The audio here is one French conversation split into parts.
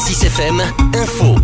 6 FM Info.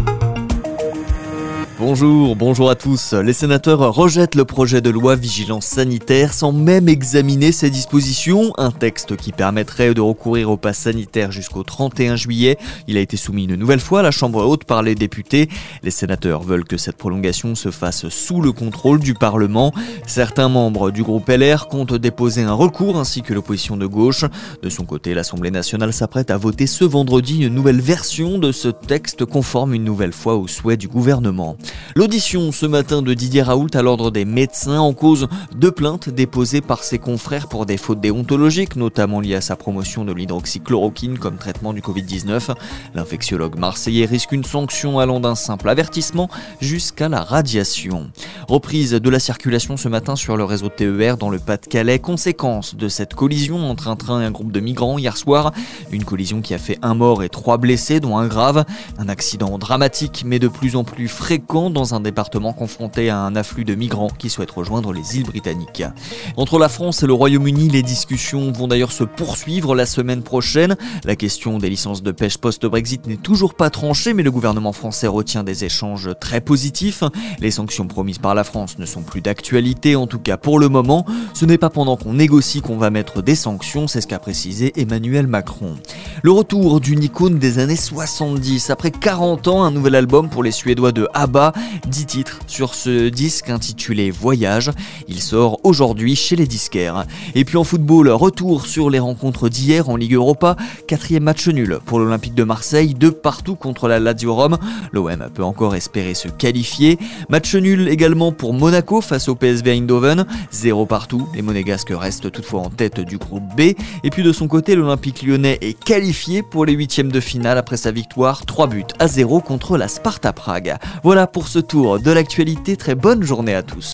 Bonjour à tous. Les sénateurs rejettent le projet de loi vigilance sanitaire sans même examiner ses dispositions. Un texte qui permettrait de recourir au pass sanitaire jusqu'au 31 juillet. Il a été soumis une nouvelle fois à la Chambre haute par les députés. Les sénateurs veulent que cette prolongation se fasse sous le contrôle du Parlement. Certains membres du groupe LR comptent déposer un recours ainsi que l'opposition de gauche. De son côté, l'Assemblée nationale s'apprête à voter ce vendredi une nouvelle version de ce texte conforme une nouvelle fois aux souhaits du gouvernement. L'audition ce matin de Didier Raoult à l'ordre des médecins en cause de plaintes déposées par ses confrères pour des fautes déontologiques, notamment liées à sa promotion de l'hydroxychloroquine comme traitement du Covid-19. L'infectiologue marseillais risque une sanction allant d'un simple avertissement jusqu'à la radiation. Reprise de la circulation ce matin sur le réseau TER dans le Pas-de-Calais, conséquence de cette collision entre un train et un groupe de migrants hier soir. Une collision qui a fait 1 mort et 3 blessés, dont un grave. Un accident dramatique mais de plus en plus fréquent dans un département confronté à un afflux de migrants qui souhaitent rejoindre les îles britanniques. Entre la France et le Royaume-Uni, les discussions vont d'ailleurs se poursuivre la semaine prochaine. La question des licences de pêche post-Brexit n'est toujours pas tranchée, mais le gouvernement français retient des échanges très positifs. Les sanctions promises par la France ne sont plus d'actualité, en tout cas pour le moment. Ce n'est pas pendant qu'on négocie qu'on va mettre des sanctions, c'est ce qu'a précisé Emmanuel Macron. Le retour d'une icône des années 70. Après 40 ans, un nouvel album pour les Suédois de ABBA. 10 titres sur ce disque intitulé Voyage. Il sort aujourd'hui chez les disquaires. Et puis en football, retour sur les rencontres d'hier en Ligue Europa. 4e match nul pour l'Olympique de Marseille, 2 partout contre la Lazio Rome. L'OM peut encore espérer se qualifier. Match nul également pour Monaco face au PSV Eindhoven. 0 partout. Les Monégasques restent toutefois en tête du groupe B. Et puis de son côté, l'Olympique lyonnais est qualifié pour les 8e de finale après sa victoire 3-0 contre la Sparta Prague. Voilà pour ce tour de l'actualité. Très bonne journée à tous.